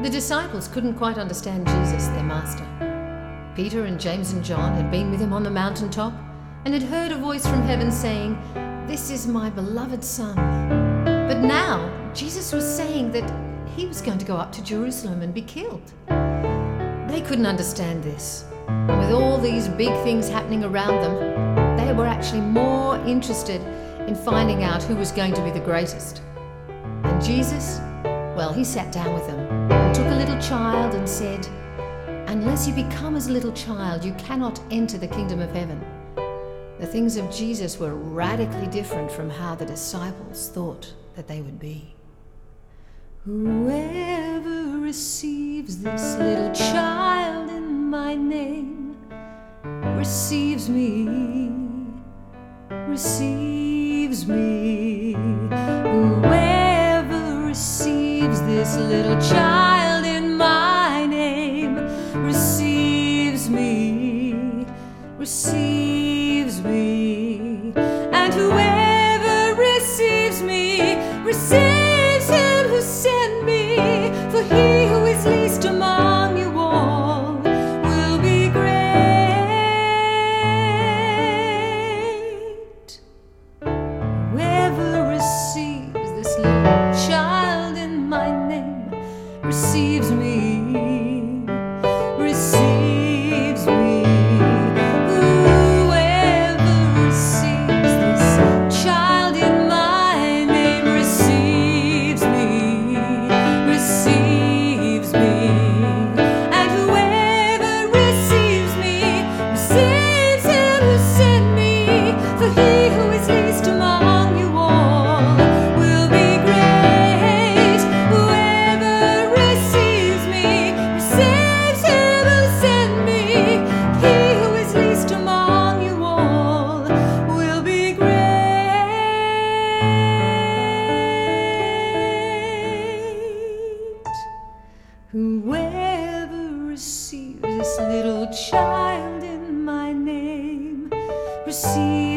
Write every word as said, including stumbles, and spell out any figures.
The disciples couldn't quite understand Jesus, their master. Peter and James and John had been with him on the mountaintop and had heard a voice from heaven saying, "This is my beloved Son." But now Jesus was saying that he was going to go up to Jerusalem and be killed. They couldn't understand this. And with all these big things happening around them, they were actually more interested in finding out who was going to be the greatest. And Jesus, well, he sat down with them and took a little child and said, "Unless you become as a little child, you cannot enter the kingdom of heaven." The things of Jesus were radically different from how the disciples thought that they would be. "Whoever receives this little child in my name receives me, receives me. Whoever receives this little child in my name receives me, receives me. And whoever receives me receives him who sent me. For he who is least among you all will be great. Whoever receives this little child in my name receives me, receives me. Whoever receives this child in my name receives me, receives me. And whoever receives me receives him who sent me. For he who is least among you all will be great. Whoever receives me receives him who sent me. He who is least among you all will be great. Whoever receives this little child in my name receives